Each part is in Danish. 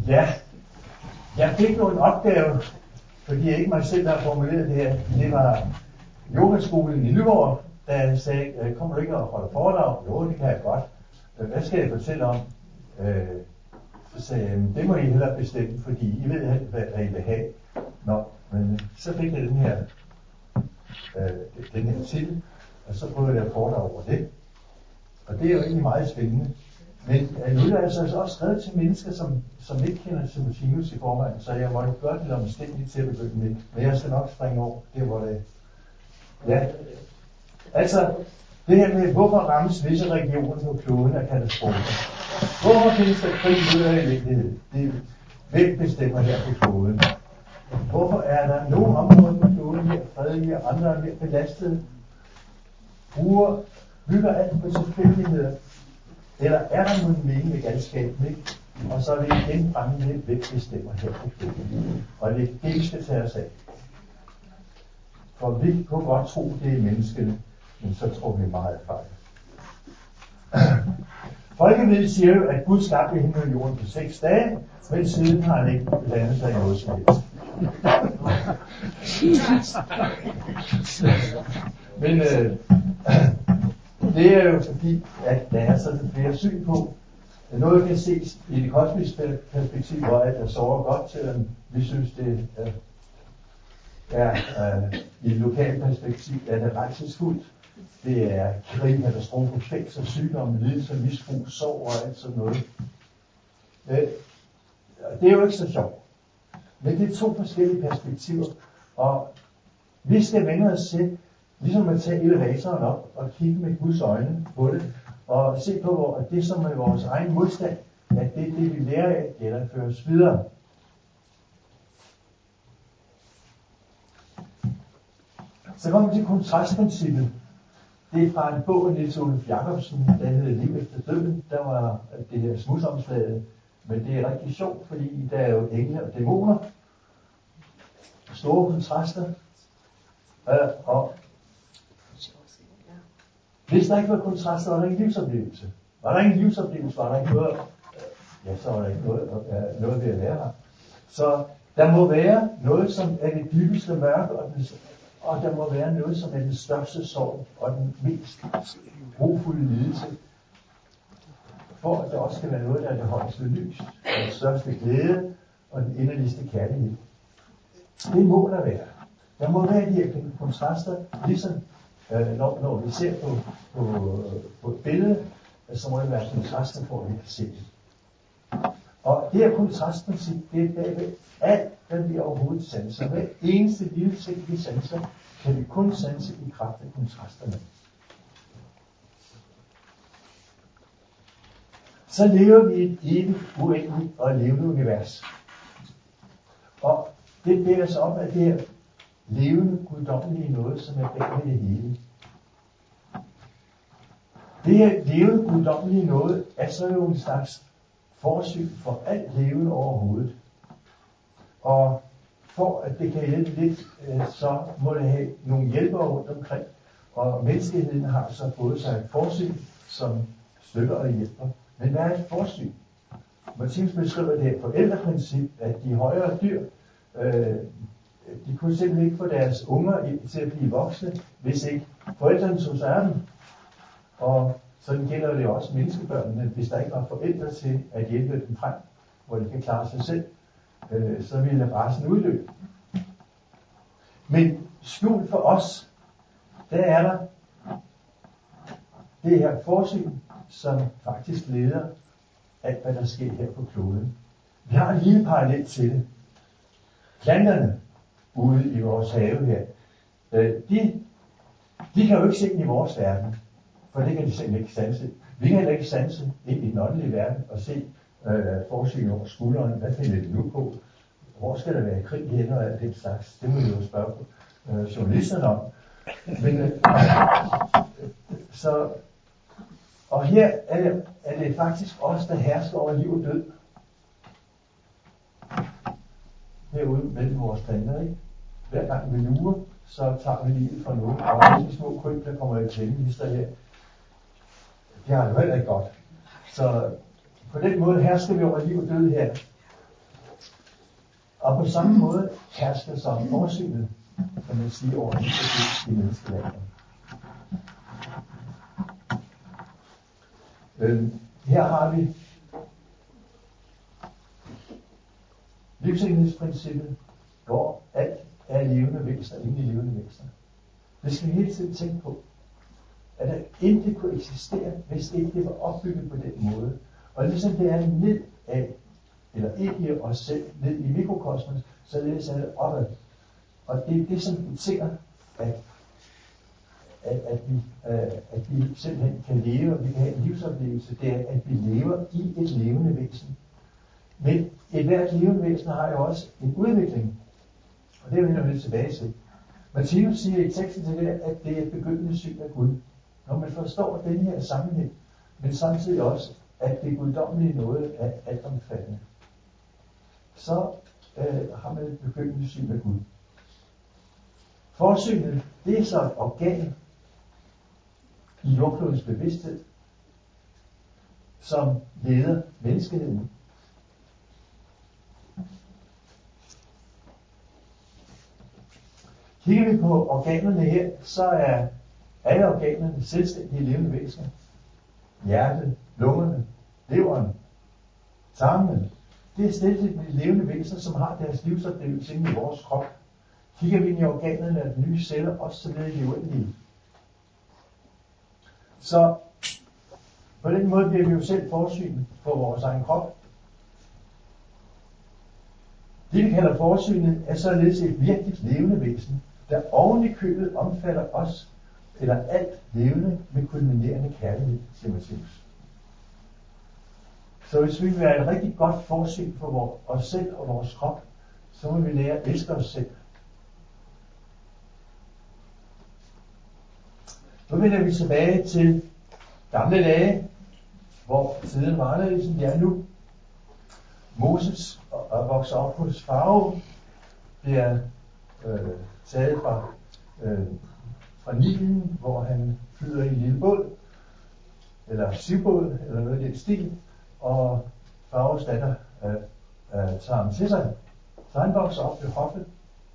Ja, jeg fik jo en opgave, fordi jeg ikke mig selv har formuleret det her. Det var yogaskolen i Nyborg, der sagde, kommer du ikke og holder foredrag? Jo, det kan jeg godt. Hvad skal jeg fortælle om? Så sagde jeg, det må I hellere bestemme, fordi I ved alt, hvad I vil have. Nå, men så fik jeg den her titel, og så prøvede jeg at foredrage over det. Og det er jo egentlig meget spændende. Men nu er det altså også skrevet til mennesker, som ikke kender Timotheus i forvejen, så jeg måtte gøre det omstændigt til at begynde med. Men jeg skal nok springe over, det hvor det. Ja, altså det her med, hvorfor rammes visse regioner på kloden af katastrofer? Hvorfor findes der krig, død og elendighed? Hvem bestemmer her på kloden? Hvorfor er der nogle områder på kloden her fredelige, og andre er mere belastede? Bygger alt på tilfældigheder? Eller er der nogen mening med galskaben, ikke? Og så er vi igen fremme med, hvem bestemmer her på kloden. Og det er det, vi skal tage os af. For vi kunne godt tro, det er menneskene, men så tror vi meget fejl. Folkevidet siger jo, at Gud skabte himmel og jorden på 6 dage, men siden har han ikke blandet sig i noget som helst. Men det er jo fordi, at der er sådan flere syn på. Noget kan ses i det kosmiske perspektiv, hvor alt er sover godt, selvom vi synes, det er i et lokalt perspektiv, er det rædselsfuldt. Det er krig, katastrofer, fængsel, sygdom, lidelse, misbrug, sorg og alt sådan noget. Det er jo ikke så sjovt. Men det er 2 forskellige perspektiver, og vi skal vende os til, ligesom at tage elevatoren op og kigge med Guds øjne på det, og se på, at det som er vores egen modstand, at det vi lærer af, gennemføres videre. Så kommer vi til kontrastprincippet. Det er fra en bog af Niels Oluf Jacobsen, der hedder Liv efter døden. Der var det her smudsomslaget, men det er rigtig sjovt, fordi der er jo engle og dæmoner. Store kontraster. Og hvis der ikke var kontraster, var der ingen livsoplevelse. Var der ingen livsoplevelse, var der ikke noget, så var der ikke noget ved at være her. Så der må være noget, som er det dybeste mørke, og der må være noget, som er den største sorg og den mest grufulde lidelse, for at der også skal være noget, der er det højeste lys, den største glæde og den inderligste kærlighed. Det må der være. Der må være de her kontraster, ligesom når vi ser på et billede, så må det være kontraster for, at vi kan se det. Og det her kontrastprincip, det er bagved alt, hvad vi overhovedet sanser. Hver eneste lille ting, vi sanser, kan vi kun sanse i kraft af kontrasterne. Så lever vi i et evigt, uendeligt og levende univers. Og det bærer sig op af det her levende, guddommelige noget, som er bag det hele. Det her levende, guddommelige noget er så jo en slags forsyn for alt levende overhovedet. Og for at det kan hjælpe lidt, så må det have nogle hjælpere rundt omkring. Og menneskeheden har så fået sig et forsyn, som støtter og hjælper. Men hvad er et forsyn? Martinus beskriver det her forældreprincip, at de højere dyr, de kunne simpelthen ikke få deres unger til at blive voksne, hvis ikke forældrene tog sig af dem. Og sådan gælder det også menneskebørnene, hvis der ikke var forældre til at hjælpe dem frem, hvor de kan klare sig selv, så ville racen udløbe. Men skjult for os, der er der det her forsyn, som faktisk leder alt, hvad der sker her på kloden. Vi har en lille parallel til det. Planterne ude i vores have her, de kan jo ikke se ind i vores verden, for det kan de simpelthen ikke sanse. Vi kan heller ikke sanse ind i den åndelige verden og se forsyn over skulderen. Hvad finder de nu på? Hvor skal der være krig henne og alt det slags? Det må vi jo spørge journalisterne om. Men, og her er det faktisk os, der hersker over liv og død. Herude mellem vores planter, ikke? Hver gang vi lurer, så tager vi livet fra nogen. Og de små kryb, der kommer i klemmelister her, de har jo heller ikke godt. Så på den måde hersker vi over liv og død her. Og på samme måde hersker som forsynet, kan man sige, over i menneskelandet. Her har vi livsenhedsprincippet, hvor alt er levende væsener, ingen levende væsener. Det skal vi hele tiden tænke på, at der intet kunne eksistere, hvis ikke det var opbygget på den måde. Og ligesom det er ned af, eller ikke i os selv, ned i mikrokosmos, således er det opad. Og det er det, som betyder, at vi simpelthen kan leve, og vi kan have en livsoplevelse, det er, at vi lever i et levende væsen. Men et hvert levende væsen har jo også en udvikling, og det er vi nødt tilbage til. Martinus siger i teksten til det, at det er et begyndende syn af Gud. Når man forstår den her sammenhæng, men samtidig også, at det guddommelige noget er altomfattende, så har man et begyndende syn af Gud. Forsynet, det er så et organ i jordklodens bevidsthed, som leder menneskeheden. Kigger vi på organerne her, så er alle organerne selvstændige levende væsener. Hjertet, lungerne, leveren, tarmene. Det er selvstændige levende væsener, som har deres livsoplevelse inde i vores krop. Kigger vi ind i organerne af nye celler, også så videre i det uendelige. Så på den måde bliver vi jo selv forsynet for vores egen krop. Det vi kalder forsynet er således et virkelig levende væsen, der oven i købet omfatter os, eller alt levende med kulminerende kærlighed, siger Martinus. Så hvis vi vil være et rigtig godt forsyn for os selv og vores krop, så må vi lære at elske os selv. Nu vender vi tilbage til gamle dage, hvor tiden var anderledes, som det er nu. Moses og vokser op hos Farao, det er taget fra Nilen, hvor han flyder i en lille båd, eller sivbåd, eller noget i den stil, og Faraos datter tager ham til sig. Så han vokser op ved hoffet.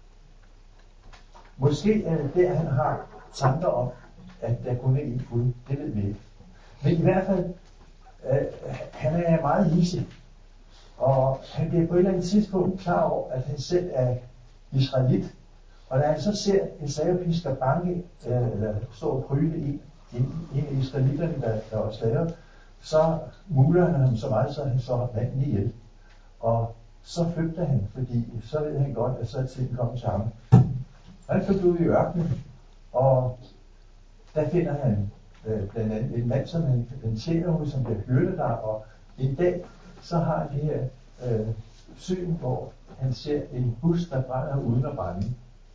Måske er det der, han har tanker om, at der kun er en Gud. Det ved vi ikke. Men i hvert fald, han er meget hidsig. Og han bliver på et eller andet tidspunkt klar over, at han selv er israelit. Og da han så ser en slavepisker banke, eller stå og krybe en af israelitterne, der var slaver, så muler han ham så meget, så han slår manden ihjel. Og så flygter han, fordi så ved han godt, at så er tiden kommet til ham. Han flygter ud i ørkenen, og der finder han blandt andet en mand, som han tjener hos, som bliver hyrde der, og en dag, så har han det her syn, hvor han ser en bus, der brænder uden at brænde.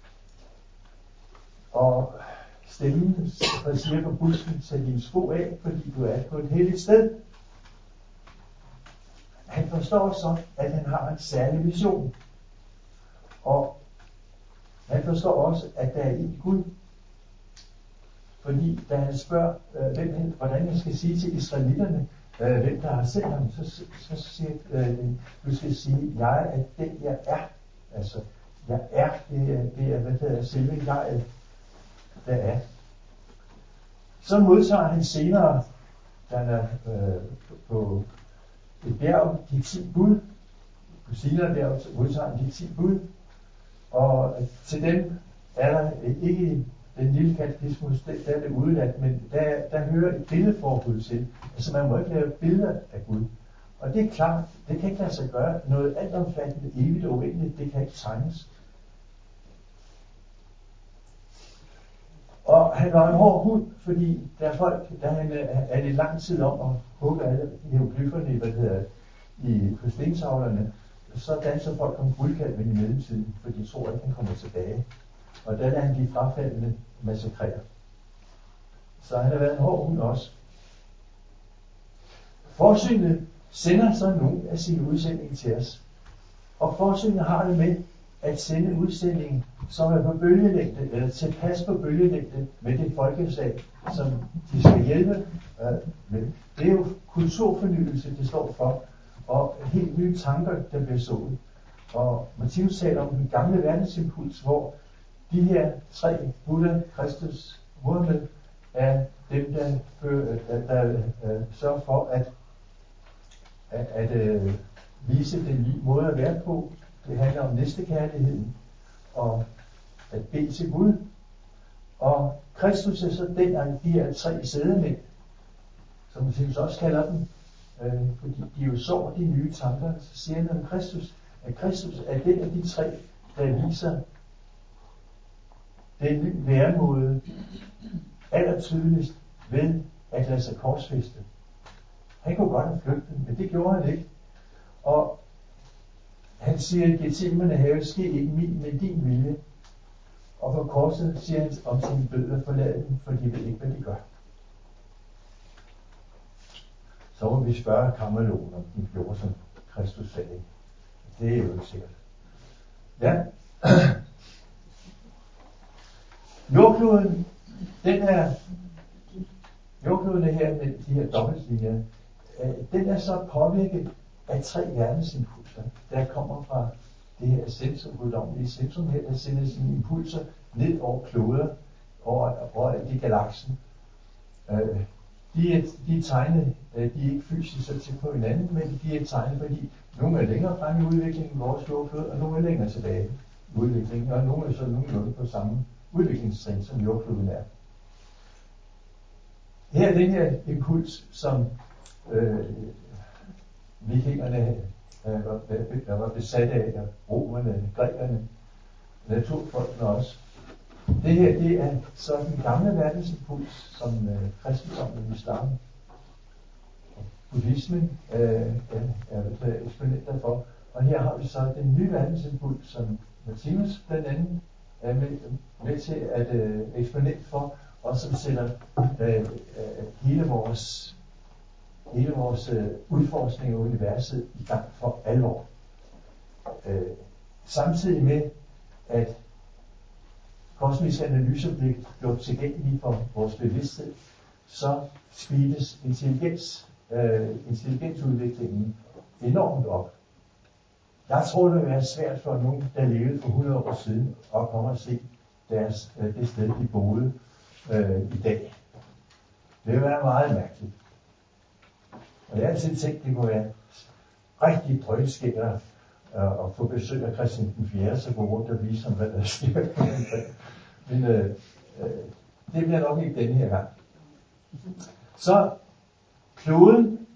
Og stemmen siger på busken, tag dine sko af, fordi du er på et helligt sted. Han forstår så, at han har en særlig mission. Og han forstår også, at der er en Gud. Fordi da han spørger, hvordan han skal sige til israelitterne, hvem der har sendt ham, så siger du skal sige, jeg er den, jeg er. Altså, jeg er, det er hvad hedder selve jeg, der er. Så modtager han senere, da han er på et bjerg, de 10 bud. På Sinai-bjerget modtager han de 10 bud. Og til dem er der ikke den lille katekismus, der er det udeladt, men der hører et billedforbud til. Altså man må ikke lave billeder af Gud. Og det er klart, det kan ikke lade sig gøre. Noget altomfattende, evigt og uendeligt, det kan ikke tegnes. Og han var en hård hund, fordi der er folk, der er lidt lang tid om at hugge alle hieroglyfferne på stentavlerne, så danser folk om guldkalven i mellemtiden, for de tror ikke, han kommer tilbage. Og der lader han de frafaldende massakrere. Så han har været en hård hund også. Forsynet sender så nogle af sine udsendinger til os. Og forsynet har det med at sende udsendingen, som er på bølgelængde, eller tilpas på bølgelængde med det folkeslag, som de skal hjælpe med. Det er jo kulturfornyelse, det står for, og helt nye tanker, der bliver sået. Og Martinus taler om den gamle verdensimpuls, hvor de her tre, Buddha, Kristus, Muhammed, er dem, der sørger for at vise den nye måde at være på. Det handler om næstekærligheden og at bede til Gud. Og Kristus er så den af de her tre sædemænd, som Martinus også kalder dem, fordi de jo så de nye tanker. Så siger han om Kristus, at Kristus er den af de tre, der viser den nye væremåde allertydeligst ved at lade sig korsfæste. Han kunne godt have flygtet, men det gjorde han ikke. Og han siger i Getsemane have, ske ikke min, men din vilje. Og på korset siger han om sin død at forlade dem, for de ved ikke, hvad de gør. Så må vi spørge Kammerloven, om de gjorde, som Kristus sagde. Det er jo ikke sikkert. Ja. Jordkloden, jordkloden er her med de her dobbeltlinjer. Den er så påvirket af tre verdensimpulser, der kommer fra det her centrum, guddommelige centrum her, der sender sine impulser ned over kloder, over i galaksen. De er tegnet, de er ikke fysisk så tæt på hinanden, men de er tegnet, fordi nogle er længere frem i udviklingen, vores jordklode, og nogle er længere tilbage i udviklingen, og nogle er så nogenlunde på samme udviklingstrin, som jordkloden er. Her er den her impuls, som vikingerne der var besat af, romerne, grækerne, naturfolkene også. Det her, det er så den gamle verdensimpuls, som kristendommen, islam, buddhismen er eksponenter for. Og her har vi så den nye verdensimpuls, som Martinus blandt andet er med til at eksponent for, og som sætter hele vores udforskning af universet i gang for alvor. Samtidig med, at kosmiske analyser bliver gjort tilgængelige for vores bevidsthed, så speedes intelligensudviklingen enormt op. Jeg tror, det vil være svært for nogen, der levede for 100 år siden, at komme og se det sted, de boede i dag. Det vil være meget mærkeligt. Og jeg har altid tænkt, det kunne være rigtig drøjskætter at få besøg af Christian den 4., så gå rundt og vise om, hvad der sker. Men det bliver nok ikke denne her gang. Så kloden,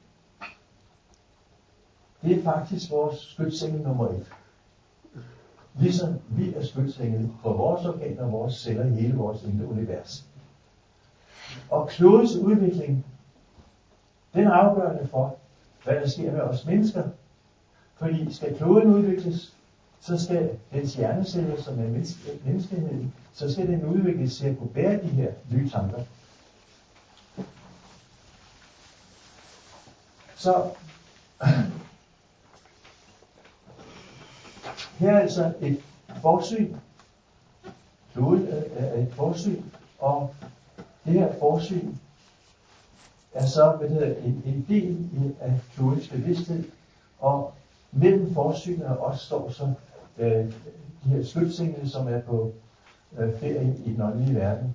det er faktisk vores skytsengel nummer 1. Ligesom vi er skytsengel for vores organer og vores celler i hele vores indre univers. Og klodens udvikling, den er afgørende for, hvad der sker med os mennesker. Fordi skal kloden udvikles, så skal dens hjerneceller, som er menneskeheden, så skal den udvikles til at kunne bære de her nye tanker. Så her er altså et forsyn. Kloden er et forsyn, og det her forsyn er så en del af klodens bevidsthed, og mellem forsynene også står så de her skytsengel, som er på ferie i den åndelige verden.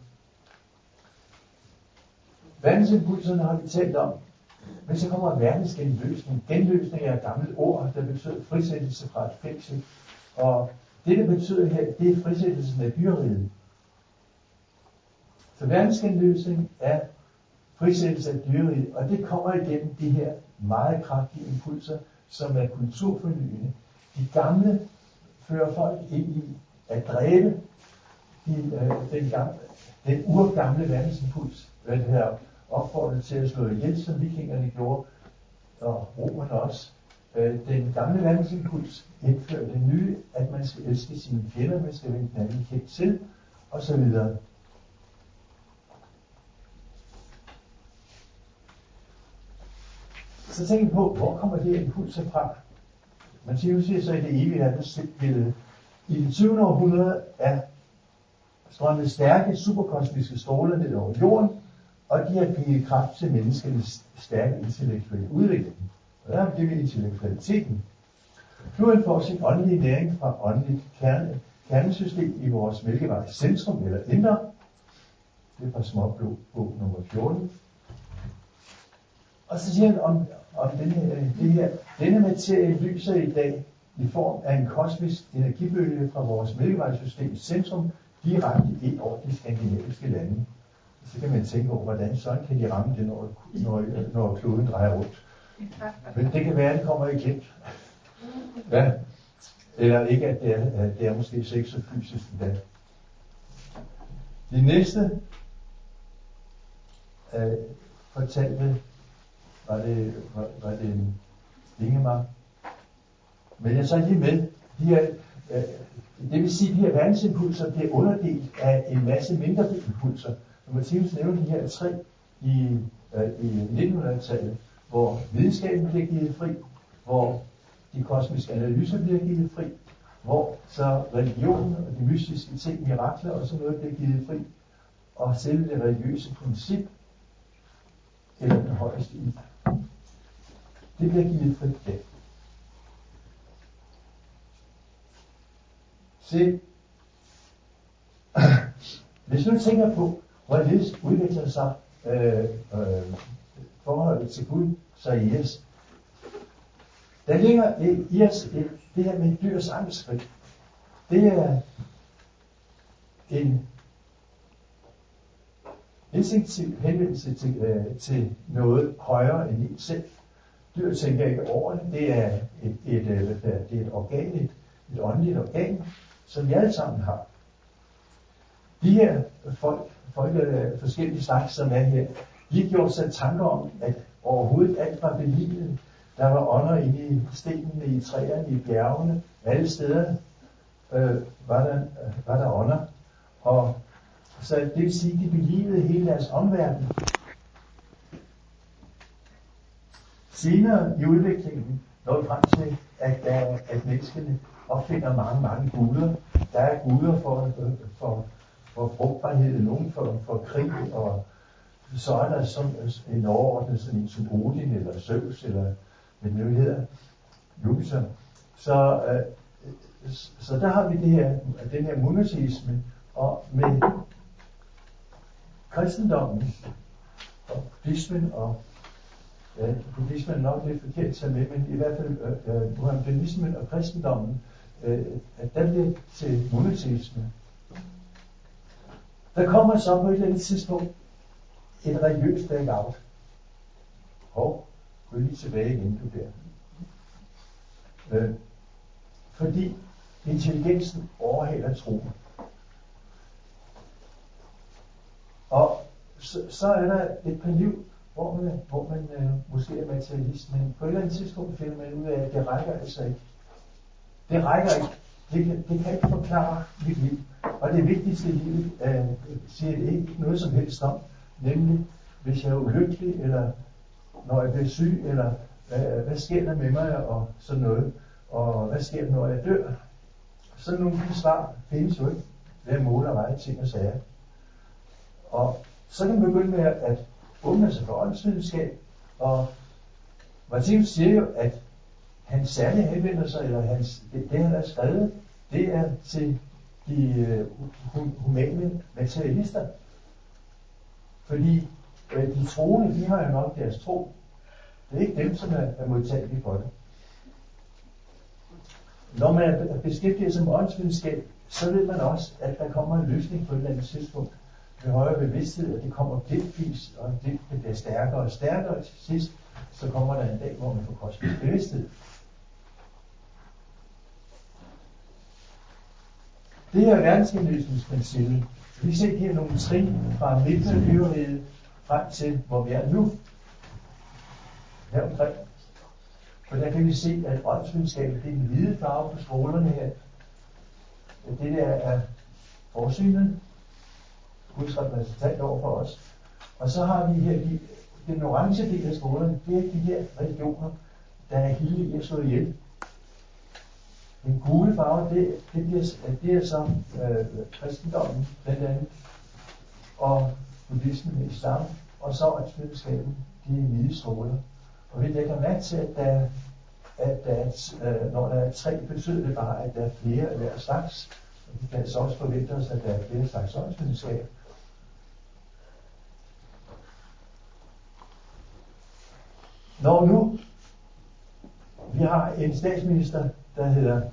Verdensimpulserne har vi talt om, men så kommer verdensgenløsning. Genløsning er et gammelt ord, der betyder frisættelse fra et fængsel. Og det betyder her, det er frisættelsen af dyreriget. Så verdensgenløsning er frisættelse af dyreriget, og det kommer igennem de her meget kraftige impulser, som er kulturfornyende. De gamle fører folk ind i at dræbe den urgamle verdensimpuls, hvad det her opfordret til at slå ihjel, som vikingerne gjorde, og romerne også. Den gamle verdensimpuls indfører den nye, at man skal elske sine fjender, man skal vende den anden kendt til, og så videre. Så tænk på, hvor kommer det impulser fra? Man siger så i det evige verdensbillede. I det 20. århundrede er strømmet stærke superkosmiske stråler ned over jorden, og de har givet kraft til menneskenes stærke intellektuelle udvikling. Og der er det med intellektualiteten. Floden får sin åndelige næring fra åndeligt kernesystem i vores mælkevej centrum eller indre. Det er fra småblå bog nummer 14. Og så siger han om denne materie lyser i dag i form af en kosmisk energibølge fra vores mælkevejsystem centrum direkte ind over de skandinaviske lande. Så kan man tænke over, hvordan sådan kan de ramme det, når kloden drejer rundt. Men det kan være, at den kommer igen. Ja. Eller ikke, at det er måske så ikke så fysisk i dag. De næste fortalte, var det Ingemar. Men jeg så lige med, det vil sige, at de her verdensimpulser bliver underdelt af en masse mindre impulser. Når Martinus nævner de her 3 i 1900-tallet, hvor videnskaben bliver givet fri, hvor de kosmiske analyser bliver givet fri, hvor så religionen og de mystiske ting, mirakler og sådan noget bliver givet fri, og selve det religiøse princip, eller den højeste ild, det bliver givet fri der. Se, hvis du tænker på, hvorledes udvikler sig forholdet til Gud, så i os. Der ligger i os det her med dyrs angstfrit. Det er en instinktiv henvendelse til noget højere end en selv. Dyr tænker ikke over det. Det er et organ, et åndeligt organ, som vi alle sammen har. De her folk af forskellige slags, som er her, de har gjort sig tanker om, at overhovedet alt var belivet. Der var ånder inde i stenene, i træerne, i bjergene. Alle steder var der ånder. Og så det vil sige, at de belivede hele deres omverden. Senere i udviklingen når vi frem til, at menneskene opfinder mange guder. Der er guder for frugtbarhed, nogen for krig, og så er der sådan en overordnet, sådan en som Odin, eller Zeus, eller hvad det nu hedder, Jupiter. Så der har vi den her monoteisme, og med kristendommen, og buddhismen, og buddhismen er nok lidt forkert at tage med, men i hvert fald muhammedanismen og kristendommen, der bliver til monoteisme. Der kommer så på et eller andet tidspunkt et religiøst blackout. Gå lige tilbage igen, du der. Fordi intelligensen overhaler troen. Og så er der et par liv, hvor man måske er materialist, men på et eller andet tidspunkt finder man ud af, at det rækker altså ikke. Det rækker ikke. Det kan ikke forklare mit liv. Og det vigtigste i livet siger det ikke noget som helst om, nemlig hvis jeg er ulykkelig, eller når jeg bliver syg, eller hvad sker der med mig, og sådan noget. Og hvad sker der, når jeg dør? Sådan nogle svar findes jo ikke ved at måle og veje ting og sager. Og så kan man begynde med at åbne sig for åndsvidenskab, og Martinus siger jo, at han særligt henvender sig, eller det han har skrevet, det er til de humane materialister. Fordi de troende, de har jo nok deres tro. Det er ikke dem, som er modtagelige for det. Når man beskæftiger sig med åndsvidenskab, så ved man også, at der kommer en løsning på et eller andet tidspunkt. Med højere bevidsthed, at det kommer glimtvis, og det bliver stærkere og stærkere, og til sidst, så kommer der en dag, hvor man får kosmisk bevidsthed. Det her verdensgenløsningsprincippet, vi ser her nogle trin fra midten af øveriget frem til, hvor vi er nu. Her omkring. For der kan vi se, at åndsvidenskabet, det er den hvide farve på strålerne her. Det der er forsynet. Guds repræsentant over for os. Og så har vi her den orange del af strålerne, det er de her religioner, der er hele i at slå ihjel. Den gule farve, det er så kristendommen blandt andet, og buddhismen, islam, og så åndsvidenskaben, de hvide stråler. Og vi lægger mærke til, at der at når der er 3, betyder det bare, at der er flere af hver slags. Og det kan altså også forvente os, at der er flere slags åndsvidenskab. Når nu vi har en statsminister, der hed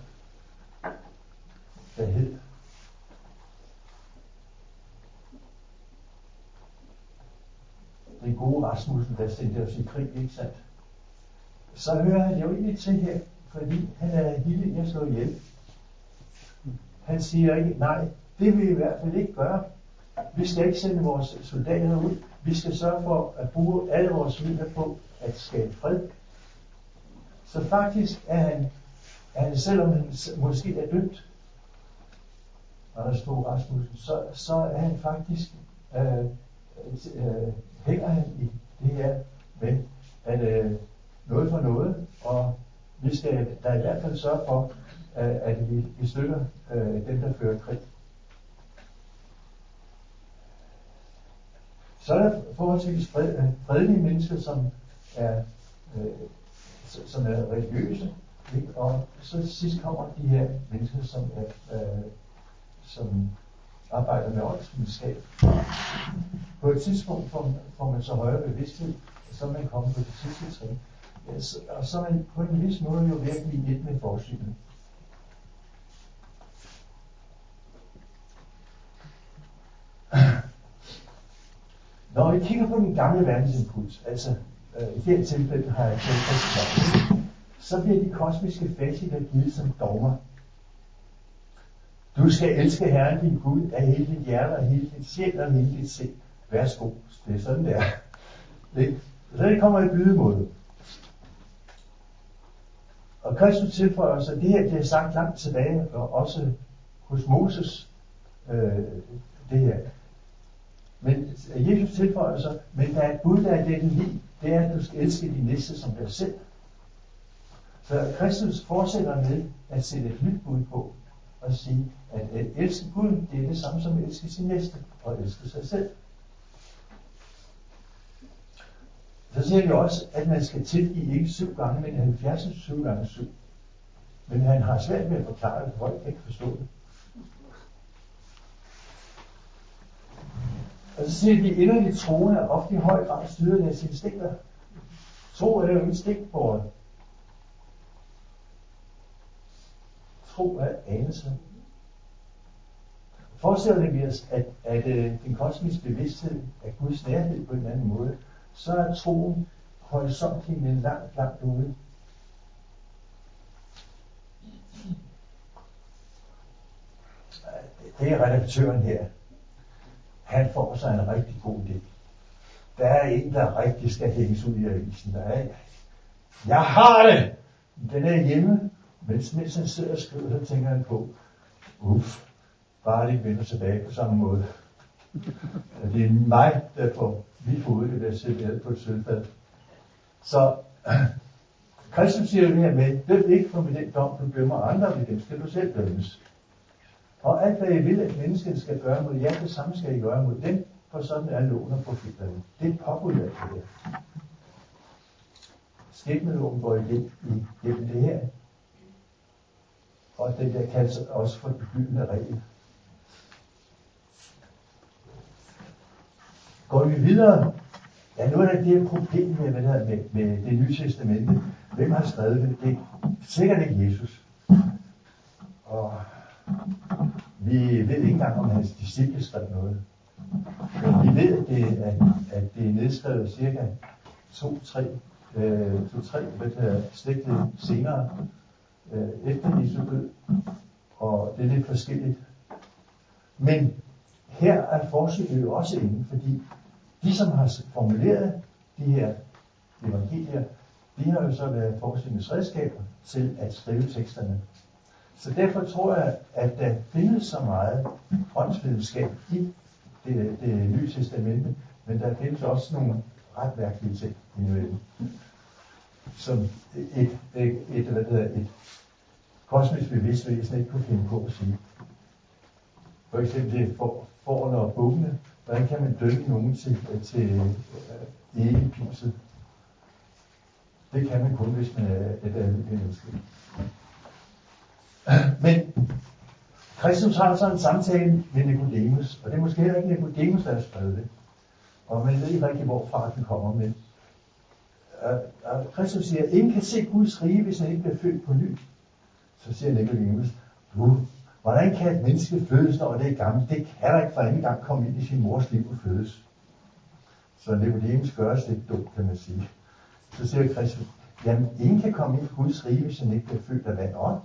den gode Rasmussen, der sendte os i krig, ikke sandt? Så hører han jo egentlig til her, fordi han er villig at slå ihjel. Han siger ikke, nej, det vil vi i hvert fald ikke gøre. Vi skal ikke sende vores soldater ud. Vi skal sørge for at bruge alle vores midler på at skabe fred. Så faktisk er han selvom han måske er dømt, Anders Fogh Rasmussen, så er han faktisk, hænger han i det her med, at noget for noget, og vi skal da i hvert fald sørge for, at vi støtter dem, der fører krig. Så er der forholdsvis fredelige mennesker, som er religiøse, ikke? Og så sidst kommer de her mennesker, som arbejder med åndsvidenskab. På et tidspunkt får man så højere bevidsthed, så er man kommet på det sidste trin. Ja, og så er man på en vis måde jo virkelig lidt med forsynet. Når vi kigger på den gamle verdensimpuls, altså i det her tilfælde har jeg talt, så bliver de kosmiske faciter givet som dogmer. Du skal elske Herren din Gud af hele dit hjerte og hele dit sjæl og hele dit sind. Værsgo. Det er sådan der. Så det kommer i bydemåde. Og Kristus tilføjer sig, det her det er sagt langt tilbage, og også hos Moses, det her. Men Jesus tilføjer sig, men der er et bud, der er dette liv, det er, at du skal elske din næste som dig selv. Så Kristus fortsætter med at sætte et nyt bud på, og sige, at elske Gud, det er det samme som at elske sin næste, og elske sig selv. Så siger vi også, at man skal tilgive ikke 7 gange, men 70 7 gange 7. Men han har svært ved at forklare det, folk kan ikke forstå det. Og så siger vi, at inderligt troende er ofte i høj grad styret af sine instinkter. Tro er jo instinktbåret. Tro er anelse. Forestiller vi os, at den kosmiske bevidsthed er Guds nærhed på en anden måde, så er troen horisontlinjen langt ude. Det er redaktøren her. Han får sig en rigtig god idé. Der er en, der rigtig skal hænges ud i avisen. Der er, jeg har det! Den er hjemme, mens han sidder og skriver, så tænker han på, bare det ikke vender tilbage på samme måde. Det er mig, der får lige fået det der serveret på et sølvfad. Så Kristus siger det her med, døm ikke for med den dom, du dømmer andre, ved dem skal du selv dømmes. Og alt hvad I vil, at mennesket skal gøre mod jer, det samme skal I gøre mod dem, for sådan er loven og profeterne. Det er et påbud af det her. Skæbneloven går igennem det her. Og den der kaldes også for den gyldne regel. Går vi videre, ja, nu er det her problem med det nye testamente. Hvem har skrevet det? Det er sikkert ikke Jesus. Og vi ved ikke engang, om hans disciple skrev noget. Men vi ved, at det er nedskrevet cirka 2-3 slægtled senere efter Jesu død. Og det er lidt forskelligt. Men her er forsøget jo også inde, fordi de, som har formuleret de her evangelier, de har jo så været forsøgets redskaber til at skrive teksterne. Så derfor tror jeg, at der findes så meget åndsvidenskab i det nye testamente, men der findes også nogle ret mærkelige ting indimellem. Som et kosmisk bevidst væsen ikke kunne finde på at sige. For eksempel det forerne og bukkene. Hvordan kan man dømme nogen til evig pinsel? Det kan man kun, hvis man er et almindeligt menneske. Men Kristus har så en samtale med Nikodemus, og det er måske heller ikke Nikodemus, der har skrevet det. Og man ved ikke rigtig, hvorfra den kommer med. Og Kristus siger, ingen kan se Guds rige, hvis han ikke bliver født på ny. Så siger Nikodemus, hvordan kan et menneske fødes, når det er gammelt? Det kan der ikke for anden gang komme ind i sin mors liv og fødes. Så Nikodemus gør os lidt dumt, kan man sige. Så siger Kristus, jamen ingen kan komme ind i Guds rige, hvis han ikke bliver født af vand og ånd.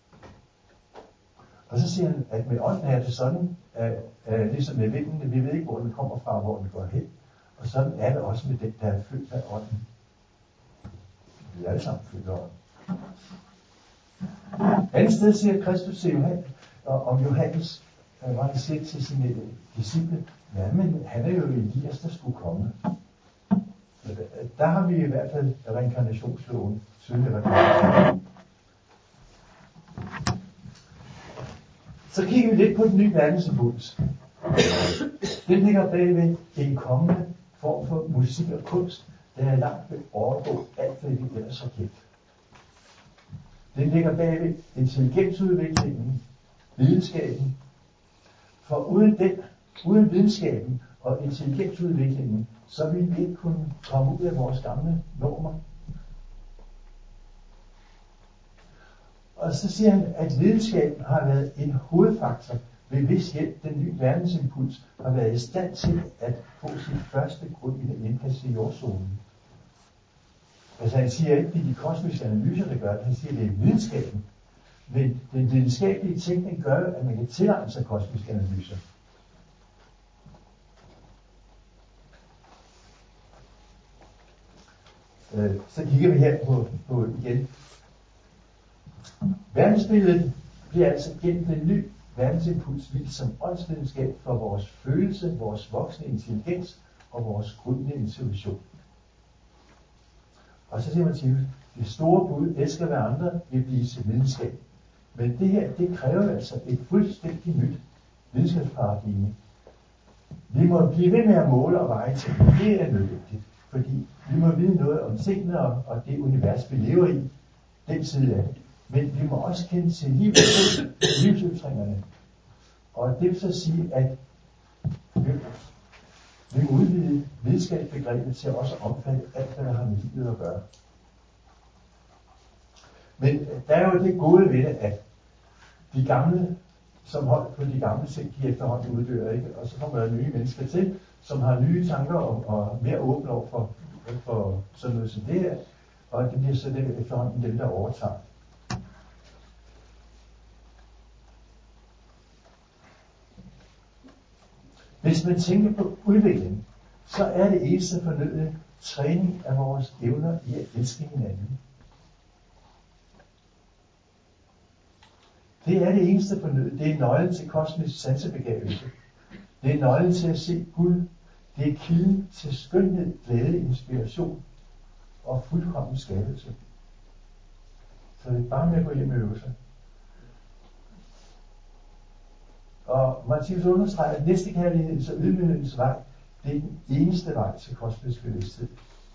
Og så siger han, at med ånden er det sådan, ligesom med vinden, vi ved ikke, hvor den kommer fra, hvor den går hen. Og sådan er det også med den, der er født af ånden. Vi er alle sammen født af ånden. Andet sted siger Kristus til Johannes, om Johannes, hvor han siger til sine disciple, ja, men han er jo Elias, der skulle komme. Der har vi i hvert fald reinkarnationsloven, synlig reinkarnation. Så kigger vi lidt på den nye verdensimpuls. Den ligger bagved en kommende form for musik og kunst, der er langt ved overgå alt, hvad vi ellers har kendt. Den ligger bagved intelligensudviklingen, videnskaben. For uden videnskaben og intelligensudviklingen, så ville vi ikke kunne komme ud af vores gamle normer. Og så siger han, at videnskaben har været en hovedfaktor, ved hvis hjælp den nye verdensimpuls har været i stand til at få sit første grundlæggende indkast i jordzonen. Altså han siger ikke, det er de kosmiske analyser, der gør det. Han siger, det er videnskaben. Men den videnskabelige tænkning gør, at man kan tilegne sig kosmiske analyser. Så kigger vi her på igen. Verdensbilledet bliver altså gennem den nye verdensimpuls vist som åndsvidenskab for vores følelse, vores voksne intelligens og vores grundlæggende intuition. Og så siger man til, det store bud, elsker hverandre, vil blive til videnskab. Men det her, det kræver altså et fuldstændig nyt videnskabsparadigme. Vi må blive ved med at måle og veje ting. Det er nødvendigt, fordi vi må vide noget om tingene og det univers, vi lever i, den side af det. Men vi må også kende til livsytringerne. Og det vil så sige, at vi må udvide videnskabsbegrebet til også at omfatte alt, hvad der har med livet at gøre. Men der er jo det gode ved det, at de gamle, som holdt på de gamle ting, de efterhånden uddør, ikke? Og så kommer der nye mennesker til, som har nye tanker og mere åbne over for sådan noget som det her. Og det bliver så det efterhånden dem, der overtager. Hvis man tænker på udvikling, så er det eneste fornødne træning af vores evner i at elske hinanden. Det er det eneste fornødne. Det er nøglen til kosmisk sansebegavelse. Det er nøglen til at se Gud. Det er kilden til skønhed, glæde, inspiration og fuldkommen skabelse. Så det er bare med at gå hjem og øve sig. Og Martinus understreger, at næstekærlighedens og ydmyghedens vej, det er den eneste vej til kosmisk bevidsthed.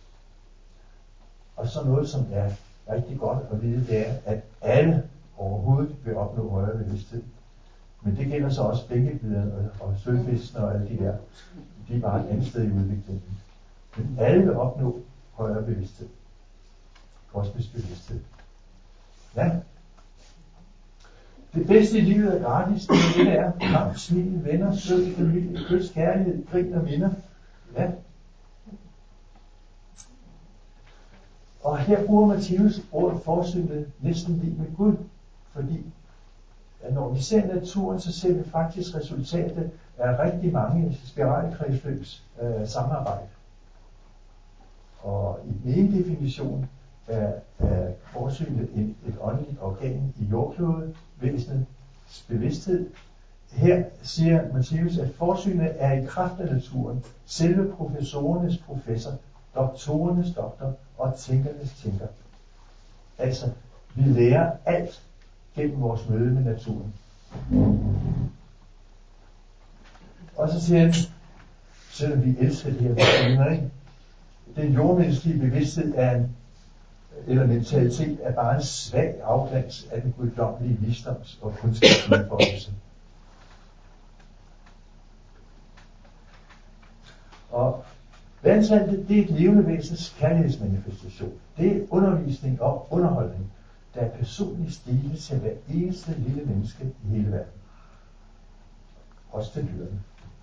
Og så noget, som er rigtig godt at vide, det er, at alle overhovedet vil opnå højere bevidsthed. Men det gælder så også bænkebiderne og sølvfisken og alle de der. De er bare et andet sted i udviklingen. Men alle vil opnå højere bevidsthed. Kosmisk bevidsthed. Ja. Det bedste i livet er gratis. Det er kamp, smil, venner, sød, familie, kys, kærlighed, grin og minder. Ja. Og her bruger Martinus ordet forsynet næsten lige med Gud. Fordi at når vi ser naturen, så ser vi faktisk resultatet af rigtig mange spiralkredsløbs samarbejde. Og i den ene definition er forsynet et åndeligt organ i jordklodevæsenets bevidsthed. Her siger Martinus, at forsynet er i kraft af naturen, selve professorernes professor, doktorernes doktor og tænkernes tænker. Altså, vi lærer alt gennem vores møde med naturen. Og så siger han, selvom vi elsker det her, ikke? Den jordmenneskelige bevidsthed er en eller mentalitet er bare en svag afglans af den guddommelige visdoms- og kundskabsudfoldelse. Og verdensvalget, det er et levende væsens kærlighedsmanifestation. Det er undervisning og underholdning, der er personligt stilet til hver eneste lille menneske i hele verden. Også til dyrene.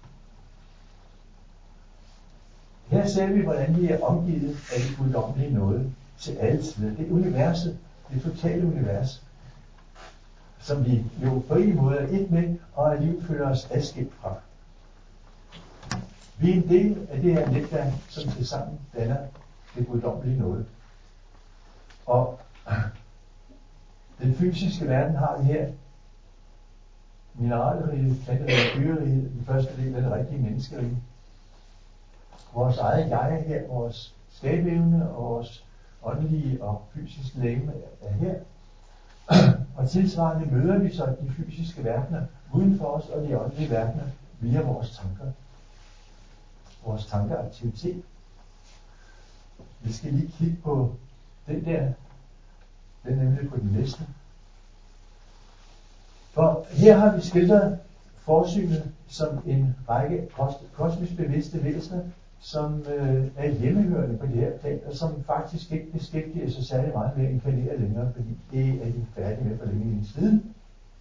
Her ser vi, hvordan vi er omgivet af det guddommelige nåde til alle tider. Det universet, det totale univers, som vi jo på en måde er et med, og alligevel føler os adskilt fra. Vi er en del af det her netværk, som til sammen danner det guddommelige nåde. Og den fysiske verden har vi her mineralrige, planterige, dyrerige, den første del af det rigtige menneskerige. Vores eget jeg er her, vores skabevne og vores åndelige og fysiske legeme er her. Og tilsvarende møder vi så de fysiske verdener uden for os og de åndelige verdener via vores tanker. Vores tankeaktivitet. Vi skal lige kigge på den der. Den er nemlig på den næste. For her har vi skildret forsynet som en række kosmisk bevidste væsener, som er hjemmehørende på det her plan, og som faktisk ikke beskæftiger sig særlig meget med at inkarnere længere, fordi det er de færdige med for længe siden.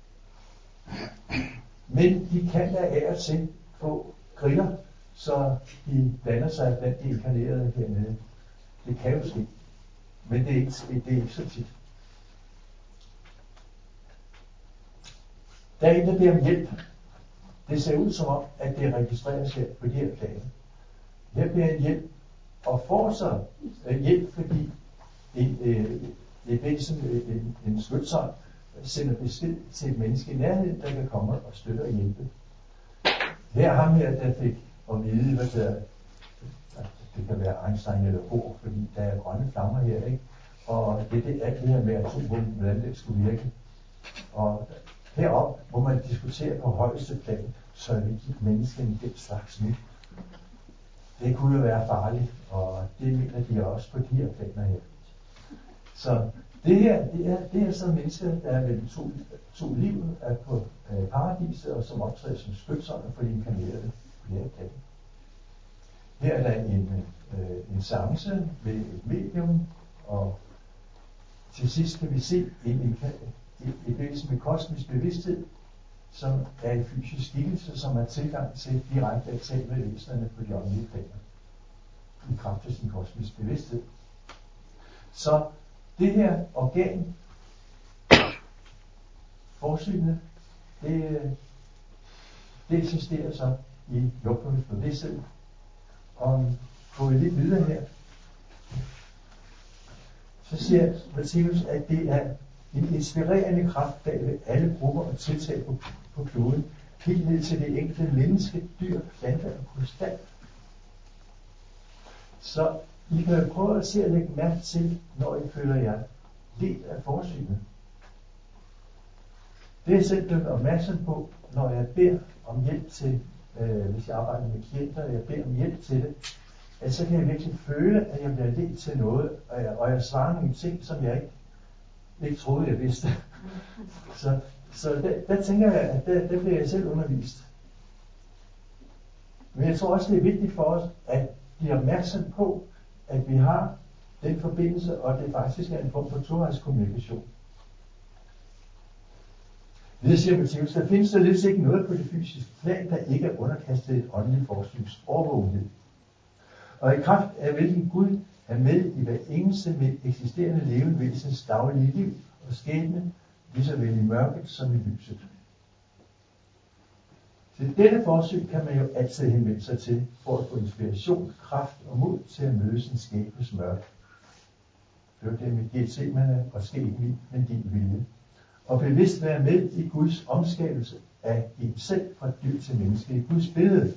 Men de kan da af og til få griller, så de blander sig blandt de inkarnerede hernede. Det kan jo ske, men det er ikke så tit. Der er en, der beder om hjælp. Det ser ud som om, at det registreres her på de her planer. Her beder en hjælp, og får så hjælp, fordi det er som en skytsånd sender besked til et menneske i nærheden, der kan komme og støtte og hjælpe. Her ham her, der fik at vide, hvad det kan være Einstein eller Bohr, fordi der er grønne flammer her, ikke? Og det er alt det her med atombomben, hvordan det skulle virke. Og heroppe, hvor man diskuterer på højeste plan, så er vi give menneskene den slags nyt. Det kunne jo være farligt, og det mener de også på de her planer her. Så det her, det er så mennesker, der er mellem to liv, er på paradiset, og som optræder som skytsånder for de inkarnerede på det her plan. Her er der en seance ved et medium, og til sidst kan vi se et væsen med kosmisk bevidsthed, som er en fysisk skikkelse, som har tilgang til direkte at tale med væsenerne på de åndelige planer i kraft af sin kosmiske bevidsthed. Så det her organ, forsynet, det eksisterer så i jordklodens bevidsthed. Og går vi lidt videre her, så siger Matthæus, at det er en inspirerende kraft bag ved alle grupper og tiltag på kloden, helt ned til det enkelte menneske, dyr, planter og krystal. Så I kan jo prøve at se at lægge mærke til, når I føler jer ledt af forsynet. Det er jeg selv blevet opmærksom på, når jeg beder om hjælp til, hvis jeg arbejder med klienter, og jeg beder om hjælp til det, at så kan jeg virkelig føle, at jeg bliver ledt til noget, og jeg svarer nogle ting, som jeg ikke troede, jeg vidste. Så der tænker jeg, at der bliver jeg selv undervist. Men jeg tror også, det er vigtigt for os, at blive opmærksom på, at vi har den forbindelse, og det faktisk er en form for tovejskommunikation. Det siger Matthæus, der findes således ikke noget på det fysiske plan, der ikke er underkastet et åndeligt forsknings overvågenhed. Og i kraft af hvilken Gud er med i hver eneste med eksisterende levende væsens daglige liv og skæbne, lige så vel i mørket som i lyset. Til dette forsyn kan man jo altid henvende sig til, for at få inspiration, kraft og mod til at møde sin skæbnes mørke. Det var det med Gethsemane og ske ikke min, men din vilje. Og bevidst være med i Guds omskabelse af en selv fra dyr til menneske i Guds billede.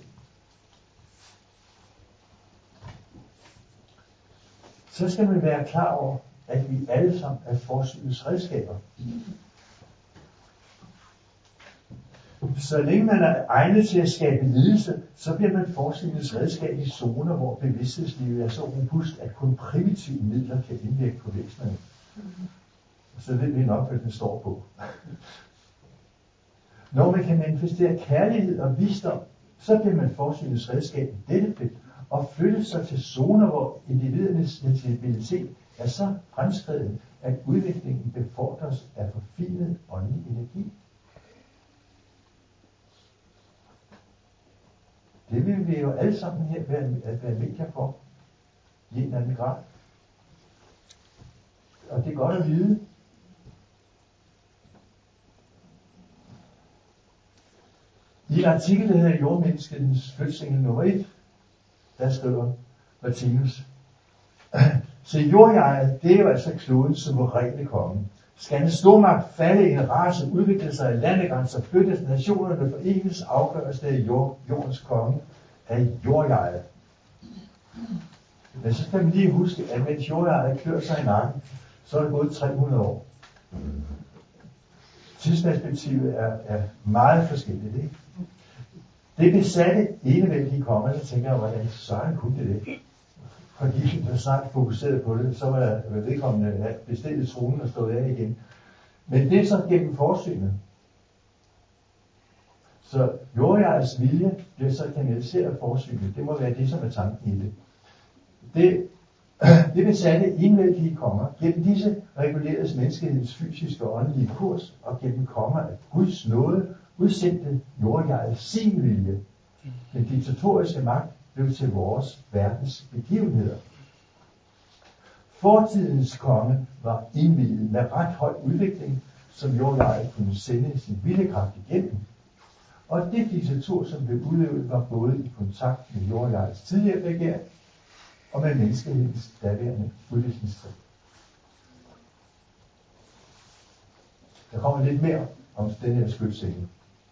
Så skal man være klar over, at vi alle sammen er forsynets redskaber. Så længe man er egnet til at skabe lidelse, så bliver man forskningens redskab i zoner, hvor bevidsthedslivet er så robust, at kun primitive midler kan indvirke på væsenerne. Så ved vi nok, hvad den står på. Når man kan manifestere kærlighed og visdom, så bliver man forskningens redskab i dette felt og flytter sig til zoner, hvor individernes sensibilitet er så fremskreden, at udviklingen befordres af forfinet åndelig energi. Det vil vi jo alle sammen her være medier for i en eller anden grad. Og det er godt at vide. I en artikel, der hedder Jordmenneskets fødselsengel nummer 1, der skriver Martinus: så jordjeget, det er jo altså klodens suveræne konge. Skal en stormagt falde i en race, udvikle sig i landegrænser, flyttes nationerne for egens afgørelse af jordens konge af jordjeget. Men så skal man lige huske, at mens jordjeget klør sig i nakken, så er det gået 300 år. Tidsperspektivet er meget forskelligt, ikke? Det besatte enevældige konger, så tænker jeg, hvordan søren kunne det? Fordi der snart fokuseret på det, så var vedkommende bestilt tronen og stået af igen. Men det er så gennem forsynet. Så jordjegets vilje bliver så kanaliseret af forsynet. Det må være det, som er tanken i det. Det besatte enevældige konger. Gennem disse reguleres menneskehedens fysiske og åndelige kurs, og gennem konger af Guds nåde udsendte jordjeget sin vilje. Den diktatoriske magt blev til vores verdens begivenheder. Fortidens konge var indviet med ret høj udvikling, som jordjeget kunne sende sin viljekraft igennem. Og det diktatur, som blev udøvet, var både i kontakt med jordjegets tidligere begær og med menneskehedens daværende udviklingstræk. Der kommer lidt mere om den her skytsengel.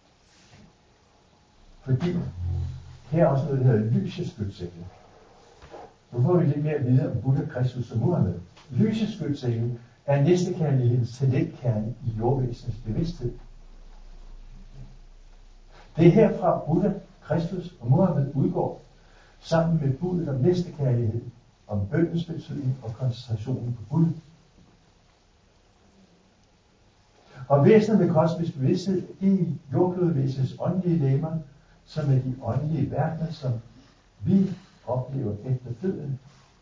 Fordi her er også noget, der hedder lysets skytsengel. Nu får vi lidt mere at vide om Buddha, Kristus og Muhammed. Lysets skytsengel er næstekærlighedens talentkerne i jordvæsenets bevidsthed. Det er herfra Buddha, Kristus og Muhammed udgår, sammen med budet om næstekærlighed, om bønnens betydning og koncentrationen på Gud. Og væsenet med kosmisk bevidsthed i jordklodvæsenets åndelige legemer, som er de åndelige verdener, som vi oplever efter døden.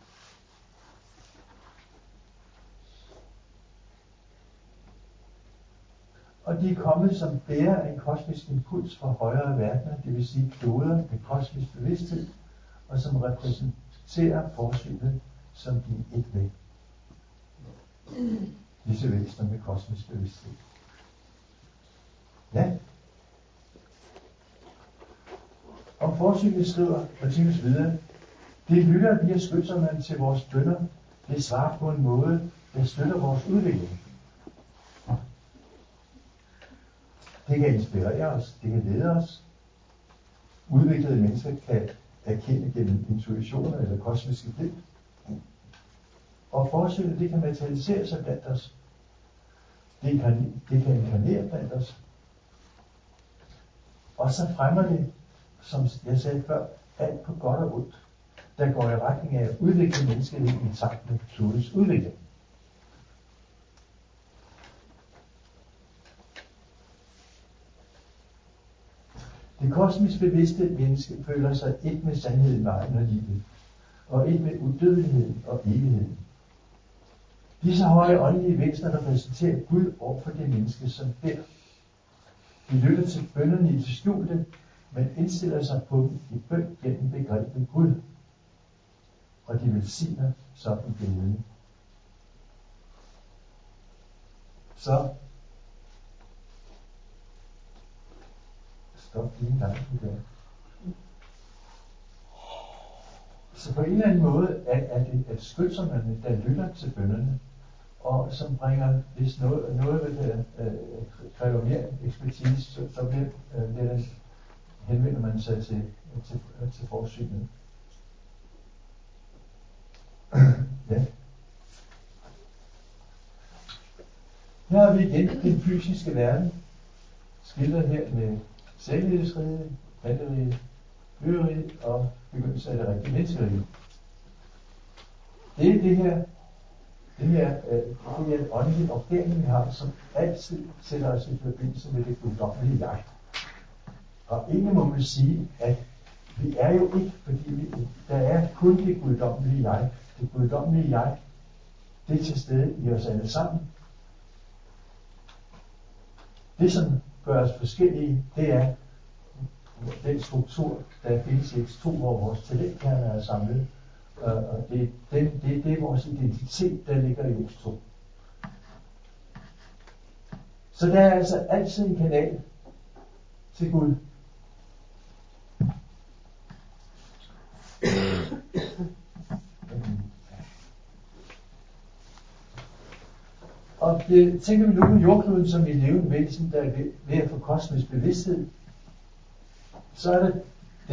Og de er kommet som bærer af en kosmisk impuls fra højere verdener, det vil sige kloder med kosmisk bevidsthed, og som repræsenterer forsynet, som de er et med. Disse væsener med kosmisk bevidsthed. Ja. Og forsynet skriver Martinus videre: det lytter via skytserne til vores bønner. Det svarer på en måde, der støtter vores udvikling. Det kan inspirere os, det kan lede os. Udviklede mennesker kan erkende gennem intuitioner eller kosmiske blik. Og forsynet, det kan materialisere sig blandt os. Det kan inkarnere blandt os. Og så fremmer det, som jeg sagde før, alt på godt og ondt, der går i retning af at udvikle menneskeheden i takt med klodens udvikling. Det kosmisk bevidste menneske føler sig et med sandheden, vejen og livet, og et med udødeligheden og evigheden. Disse høje åndelige væsener repræsenterer Gud over for det menneske, som beder. De lytter til bønnerne i det skjulte, men indstiller sig på dem i bøn gennem begrebet Gud. Og de velsigner sådan bønnen. Så stop lige en gang der. Så på en eller anden måde er det at skytserne, der lytter til bønnerne, og som bringer, hvis noget ved det kræver mere ekspertise, så bliver henvender man sig til forsynet. Ja. Her har vi igen den fysiske verden, skildret her med Selvhedsrige, planterige, dyrerige og begyndelse af det rigtige menneskerige. Det er det her åndelige organ, vi har, som altid sætter os i forbindelse med det guddommelige jeg. Og egentlig må man sige, at vi er jo ikke, fordi der er kun det guddommelige jeg. Det guddommelige jeg, det er til stede i os alle sammen. Det, som gør os forskellige, det er den struktur, der findes i X2, hvor vores talentkerner er samlet. Og det er vores identitet, der ligger i X2. Så der er altså altid en kanal til Gud. Og tænker vi nu på jordkloden som en levende væsen, der er ved at få kosmisk bevidsthed, så er det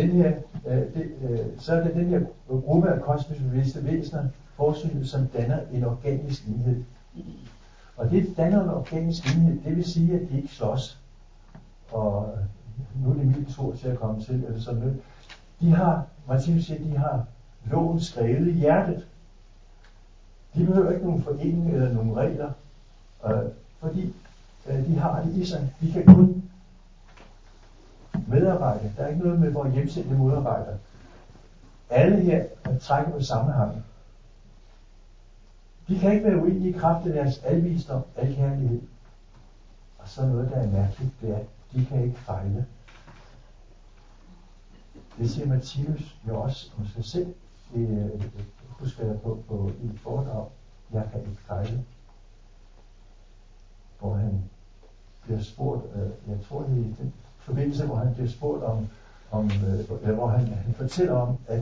den her gruppe af kosmisk bevidste væsener, forsynet, som danner en organisk enhed. Og det danner en organisk enhed, det vil sige, at de ikke slås. Og nu er det mit ord til at komme til, eller sådan noget. De har, Martinus siger, de har loven skrevet i hjertet. De behøver ikke nogen forening eller nogen regler, fordi de har det i sig. De kan kun medarbejde. Der er ikke noget med, hvor hjemsendte modarbejder. Alle her trækker på samme hammer. De kan ikke være uenige i kraft af deres alvisdom, alkærlighed. Og så noget, der er mærkeligt, det er, at de kan ikke fejle. Det siger Martinus jo også om sig selv. Det husker jeg på et foredrag. Jeg kan ikke fejle. Hvor han bliver spurgt, jeg tror det er i den forbindelse, hvor han bliver spurgt hvor han fortæller om, at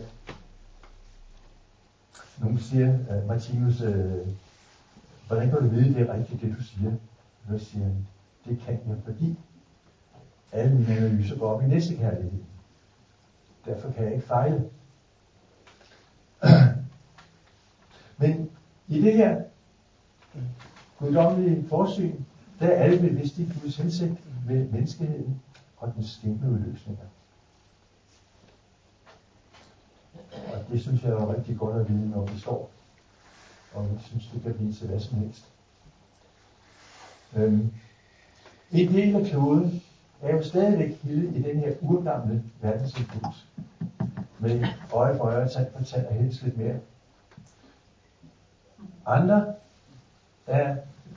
nogen siger, Martinus, hvordan kan du vide, det er rigtigt, det du siger? Så siger han, det kan jeg, fordi alle mine analyser går op i næstekærlighed. Derfor kan jeg ikke fejle. Men i det her guddommelige forsyn, der er alle bevidste i Guds hensigt med menneskeheden og dens skæbneudløsninger. Og det synes jeg er jo rigtig godt at vide, når vi står. Og jeg synes, det kan blive til hvad som helst. En del af kloden er jo stadigvæk hildet i den her urgamle verdensimpuls. Med øje for øje, tand for tand og helst lidt mere. Andre er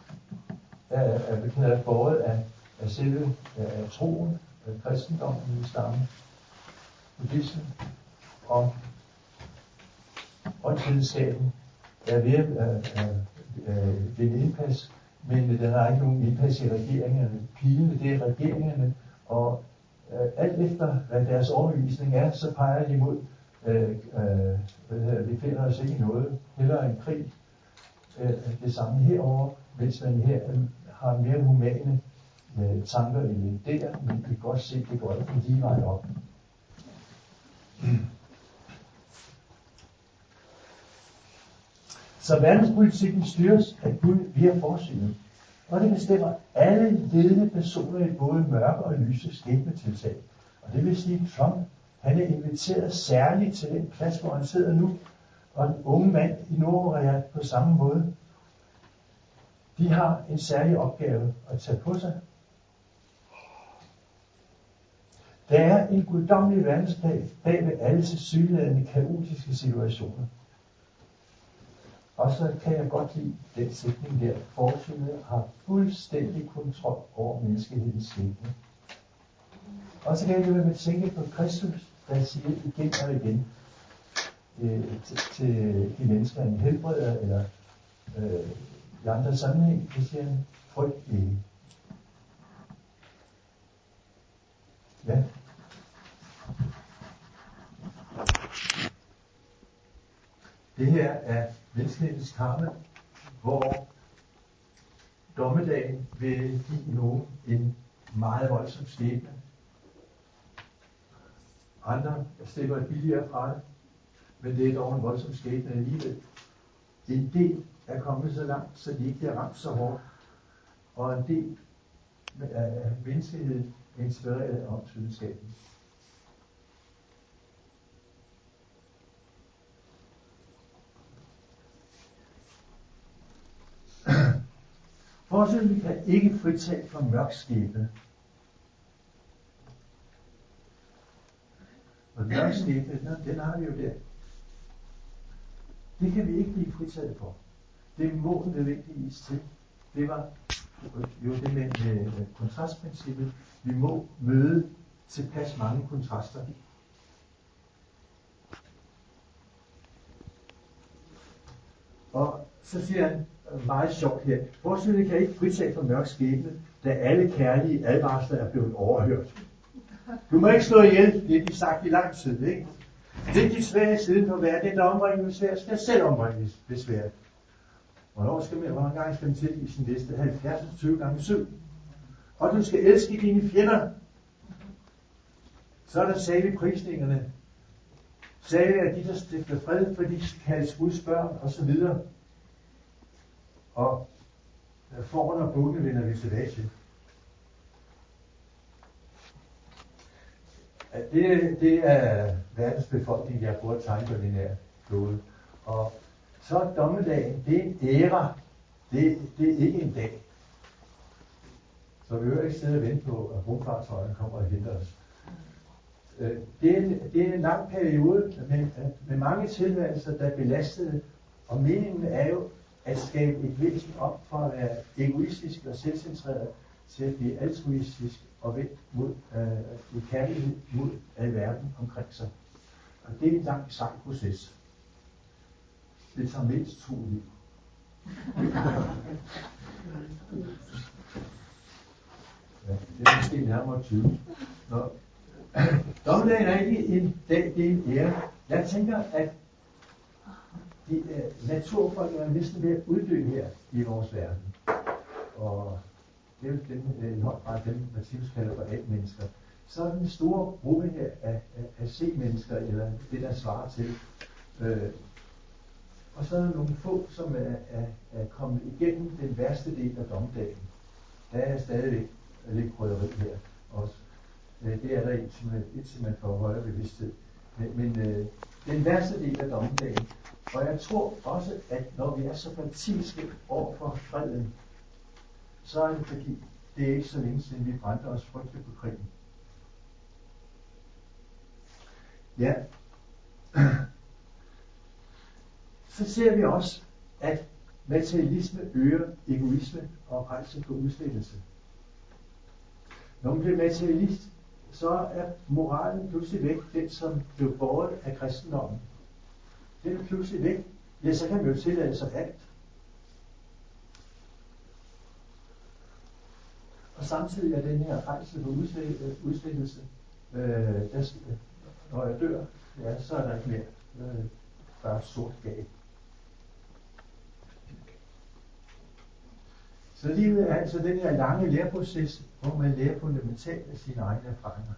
båret af selve troen, kristendommen, islammen, buddhismen og åndsvidenskaben er ved at vinde indpas, men den har ikke nogen indpas i regeringerne. Pilene, det er regeringerne, og alt efter hvad deres overbevisning er, så peger de mod, vi finder os ikke i noget, hellere en krig, det samme herover, mens man her har mere humane tanker end der, men vi kan godt se, det går ikke lige vej op. Så verdenspolitikken styres af Gud via forsynet, og det bestemmer alle ledende personer i både mørke og lyse skæbnetiltag. Og det vil sige, at Trump, han er inviteret særligt til den plads, hvor han sidder nu, og den unge mand i Nordkorea på samme måde. De har en særlig opgave at tage på sig. Der er en guddommelig verdensplan bag ved alle tilsyneladende kaotiske situationer. Og så kan jeg godt lide den sætning der. Forsynet har fuldstændig kontrol over menneskehedens skæbne. Og så kan jeg jo tænke på Kristus, der siger igen og igen til de mennesker, han helbreder, eller i andre sammenhæng, det siger han, frygt ikke. Ja. Det her er menneskehedens karma, hvor dommedagen vil give nogen en meget voldsom skæbne. Andre slipper billigere fra det, men det er dog en voldsom skæbne alligevel. En del er kommet så langt, så de ikke bliver ramt så hårdt, og en del af menneskeheden inspireret af åndsvidenskaben. Forskellen kan ikke fritage fra mørk skæbne. Og mørk skæbne, den har vi jo der. Det kan vi ikke blive fritaget for. Det må nødvendigvis til. Det var jo det med kontrastprincippet. Vi må møde tilpas mange kontraster. Og så siger han meget sjovt her. Forskellen kan ikke fritage fra mørk skæbne, da alle kærlige advarsler er blevet overhørt. Du må ikke slå ihjel, det er de sagt i lang tid, ikke? Det er de svære siden for hver. Den, der ombringer med svær, skal selv ombringes ved svært. Hvor mange gange skal man tilgive sin næste? 70 20 gange 7. Og du skal elske dine fjender. Så er der salig prisningerne. Salig er de, der stifter fred, for de kaldes Guds børn, og så videre. Og foran og bukkene vender vi tilbage til. Det er verdens befolkning, jeg bruger at tegne på den her klode. Og så er dommedagen, det er en æra. Det er ikke en dag. Så vi hører ikke sidde og vente på, at rumfartøjen kommer og henter os. Det er en lang periode med mange tilværelser, der er belastede. Og meningen er jo at skabe et væsen op fra at være egoistisk og selvcentreret til at blive altruistisk og vendt mod i kærlighed mod verden omkring sig. Og det er en lang sej proces. Det tager mindst 2 liv. Ja, det er måske nærmere 20. Dommedagen er ikke en dag, det er en ære. Jeg tænker, at naturfolk er næsten ved at uddø her i vores verden. Og det er jo dem, i høj grad dem, Matthias kalder for A-mennesker. Så er den store gruppe her af C-mennesker, eller det der svarer til. Og så er der nogle få, som er kommet igennem den værste del af dommedagen. Der er stadigvæk lidt krydderi her også. Det er der indtil man får højere bevidsthed. Men den værste del af dommedagen. Og jeg tror også, at når vi er så fanatiske over for freden, så er det fordi, det er ikke så længe siden, vi brændte os frygteligt på krigen. Ja. Så ser vi også, at materialisme øger egoisme og rædsel for udslettelse. Når man bliver materialist, så er moralen pludselig væk, den som blev båret af kristendommen. Den er pludselig væk. Ja, så kan man jo tillade sig alt. Og samtidig er den her rædsel for udslettelse, når jeg dør, ja, så er der ikke mere. Bare et sort gab. Så livet er altså den her lange læreproces, hvor man lærer fundamentalt af sine egne erfaringer.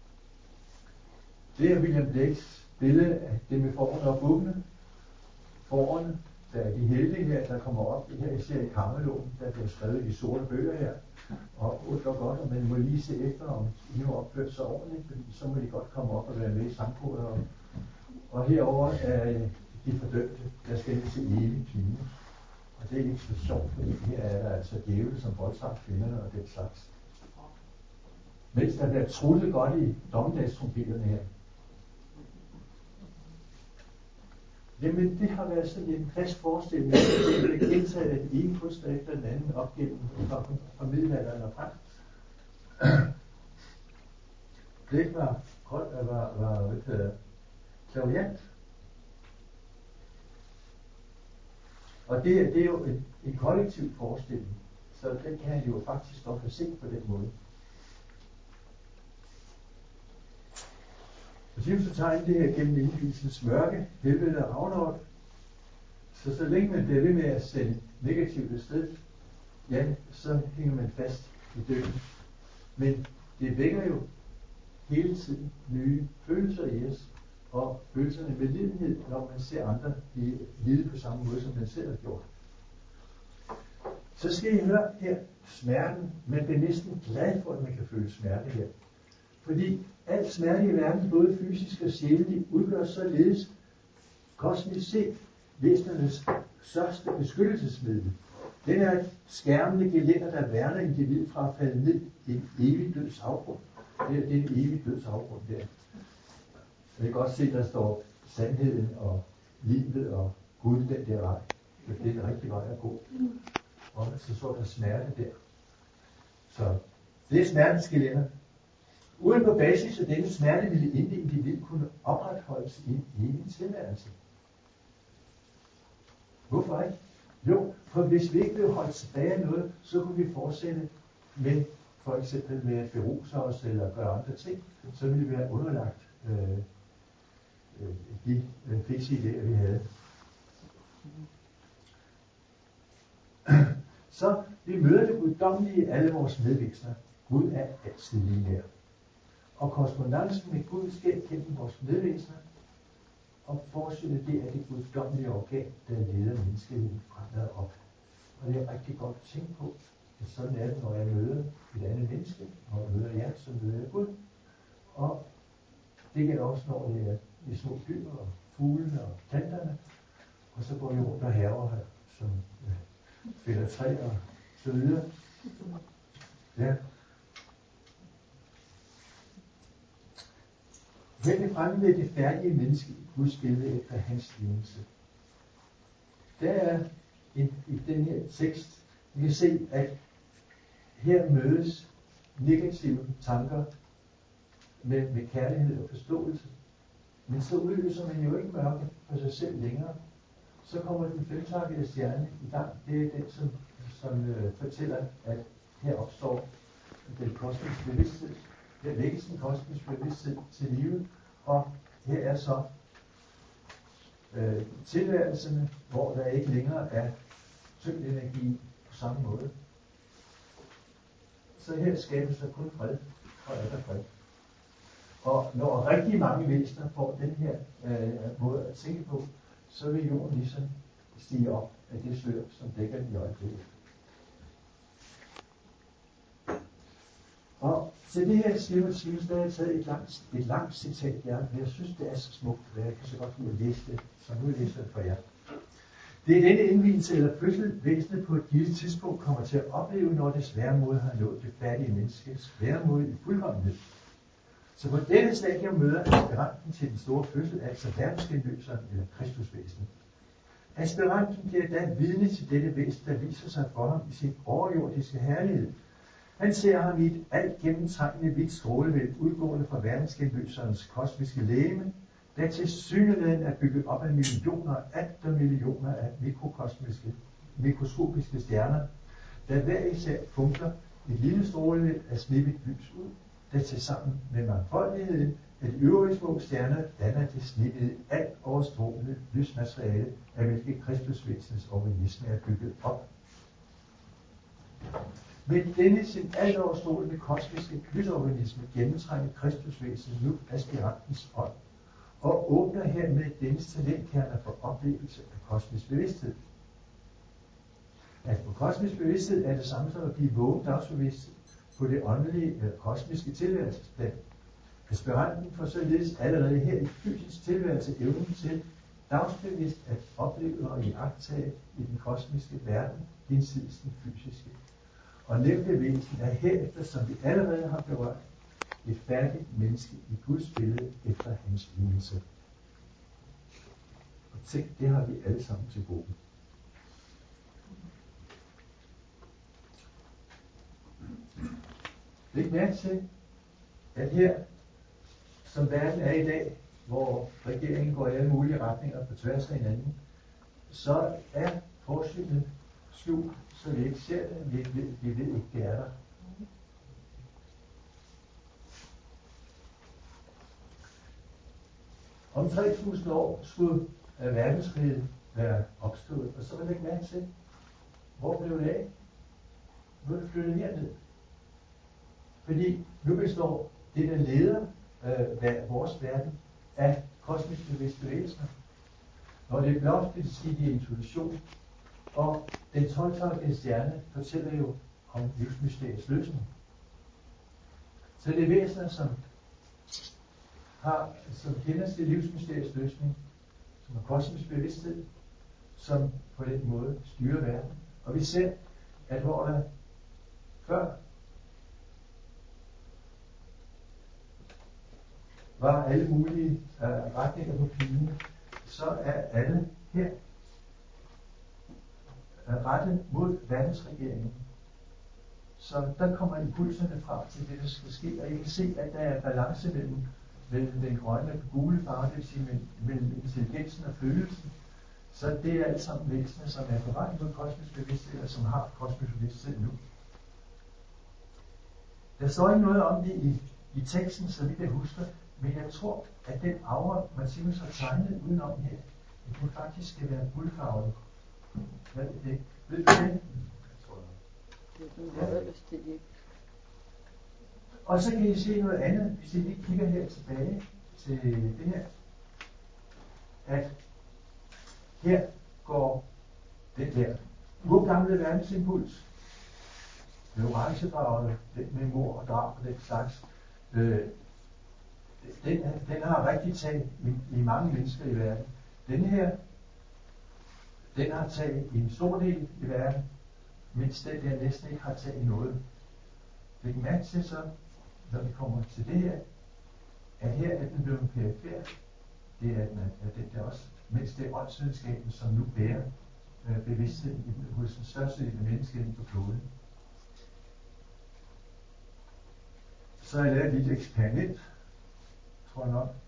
Det er William Blakes billede af det med fårene og bukkene. Fårene, der er de heldige her, der kommer op her, især i Karmeloven, der bliver skrevet i sorte bøger her. Og ondt og godt, og man må lige se efter, om de har opført sig ordentligt, fordi så må de godt komme op og være med i sangkoret. Og herover er de fordømte, der skal ind til evig pine. Og det er ikke så sjovt, fordi her er der altså djævle, som voldtager kvinderne og den slags. Mens der bliver trullet godt i dommedagstrompeterne her. Jamen, det har været sådan en fast forestilling, at det bliver gentaget af den ene kunstner efter den anden op gennem fra middelalderen og frem. Det var klaviant. Og det er jo en kollektiv forestilling, så den kan jo faktisk godt have set på den måde. Og så tegner det her gennem indvielsens mørke, helvede og Ragnarok. Så længe man bliver ved med at sende negativt afsted, ja, så hænger man fast i døden. Men det vækker jo hele tiden nye følelser i os, og følelserne med lidenhed, når man ser andre lide på samme måde, som man selv har gjort. Så skal I høre her, smerten, man bliver næsten glad for, at man kan føle føle smerte her. Fordi al smerte i verden, både fysisk og sjælelig, udgør således kosmisk set væsenernes største beskyttelsesmiddel. Den er et skærmende gelænder, der værner individet fra at falde ned i en evig dødsafgrund. Det er en evig dødsafgrund der. Jeg kan godt se, der står sandheden og livet og Gud, den der vej. Det er den rigtige vej at gå. Og så står der smerte der. Så det er smertens gelænder. Uden på basis af denne smerte ville intet individ kunne opretholdes i en evig tilværelse. Hvorfor ikke? Jo, for hvis vi ikke blev holdt tilbage af noget, så kunne vi fortsætte med for eksempel med at beruse os eller gøre andre ting, så ville vi være underlagt de fikse idéer, vi havde. Så vi møder det guddommelige i alle vores medvæsener. Gud er altid lige der. Og korrespondancen med Gud sker gennem vores medvæsener, og forsynet det er det guddommelige organ, der leder menneskeheden fremad op. Og det er rigtig godt at tænke på, at sådan er det, når jeg møder et andet menneske, når jeg møder jer, så møder jeg Gud. Og det gælder også, når det er de små dyr og fuglene og planterne, og så går vi rundt og hærger her, som fælder træer og så videre. Ja. Her vil fremme med det færdige menneske i Guds billede efter hans lignelse. Der er i den her tekst, vi kan se, at her mødes negative tanker med kærlighed og forståelse. Men så udløser man jo ikke mørke for sig selv længere. Så kommer den femtakkede stjerne i gang. Det er den, som fortæller, at her opstår den kosmiske bevidsthed. Her vækkes den kosmiske bevidsthed til livet. Og her er så tilværelserne, hvor der ikke længere er tyngdenergi på samme måde. Så her skabes der kun fred, og er der fred. Og når rigtig mange væsener får den her måde at tænke på, så vil jorden ligesom stige op af det slør, som dækker den i øjeblikket. Og til det her synes, der har jeg taget et langt citat, men jeg synes, det er så smukt, at jeg kan så godt lide at læse det, så nu læser jeg det for jer. Det er denne indvielse eller fødsel, væsenet på et givet tidspunkt kommer til at opleve, når det sværmod har nået det færdige menneskes sværmod i fuldkommenhed. Så på denne stadium møder aspiranten til den store fødsel, altså verdensgenløseren eller Kristusvæsenet. Aspiranten bliver da vidne til dette væsen, der viser sig for ham i sin overjordiske herlighed. Han ser ham i et alt gennemtrængende hvidt strålevæld udgående fra verdensgenløserens kosmiske legeme, der til synligheden er bygget op af millioner og atter millioner af mikroskopiske stjerner, der hver især funkler et lille strålevæld af snippet lys ud, der tilsammen med mangfoldigheden af de øvrige små stjerner danner det snittede alt overstrålende lysmateriale, af hvilket Kristusvæsenets organisme er bygget op. Med denne sin alt overstrålende kosmiske lysorganisme gennemtrænger Kristusvæsenet nu aspirantens ånd, og åbner hermed dennes talentkerner for oplevelse af kosmisk bevidsthed. At få kosmisk bevidsthed er det samme som at blive vågen dagsbevidst på det åndelige eller kosmiske tilværelsesplan. Aspiranten får således allerede her i fysisk tilværelse evnen til dagsbevidst at opleve og iagttage i den kosmiske verden hinsides den fysiske. Og nævnte væsen er herefter, som vi allerede har berørt, et færdigt menneske i Guds billede efter hans lignelse. Og tænk, det har vi alle sammen til gode. Læg mærke til, at her, som verden er i dag, hvor regeringen går i alle mulige retninger på tværs af hinanden, så er forsynet skjult, så vi ikke ser det, vi ved ikke, det er der. Om 3.000 år skulle verdensriget være opstået, og så vil jeg lægge mærke til, hvor blev det af? Nu er det flyttet herned. Fordi nu består det, der leder vores verden, af kosmisk bevidste væsener. Når det er blot, vil det sige, det er intuition. Og den 12-takkede stjerne fortæller jo om livsmysteriets løsning. Så det er væsener, som kender til livsmysteriets løsning, som har kosmisk bevidsthed, som på den måde styrer verden. Og vi ser, at hvor der før var alle mulige retninger på pilen, så er alle her rettet mod verdensregeringen. Så der kommer impulserne frem til det, der skal ske, og I kan se, at der er balance mellem den grønne og gule farve, det vil sige mellem intelligensen og følelsen. Så det er alt sammen væsener, som er på vej mod kosmisk bevidsthed, eller som har kosmisk bevidsthed nu. Der står ikke noget om det i teksten, så vidt jeg husker, men jeg tror, at den aura, Martinus har tegnet udenom her, at den faktisk skal være guldfarvet. Hvad er det? Ved du det? Ja. Og så kan I se noget andet, hvis I lige kigger her tilbage til det her, at her går den der urgamle verdensimpuls, med orangefarvet, den med mor og drab og den slags, den har rigtig tag i mange mennesker i verden. Denne her, den har tag i en stor del i verden, mens den der næsten ikke har tag i noget. Læg mærke til så, når vi kommer til det her, at her er den blevet perifer. Det er den der også, mens det er åndsvidenskaben, som nu bærer bevidstheden hos den største del af menneskeheden på kloden. Så har jeg lavet et lille eksperiment, tror jeg nok.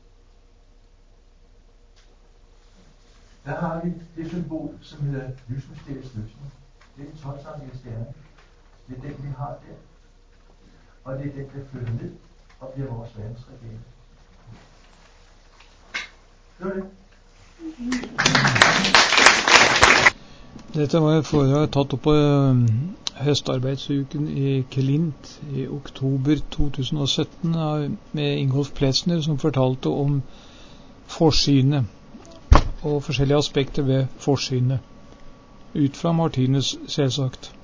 Der har vi det symbol, som hedder livsmysteriets løsning. Det er en 12-samlede stjerne. Det er den, vi har der. Og det er den, der flytter ned og bliver vores verdensregering. Det var det. Dette var et foredrag tatt opp på høstarbeidsuken i Klint i oktober 2017 med Ingolf Plesner, som fortalte om forsynet og forskjellige aspekter ved forsynet, ut fra Martinus selvsagt.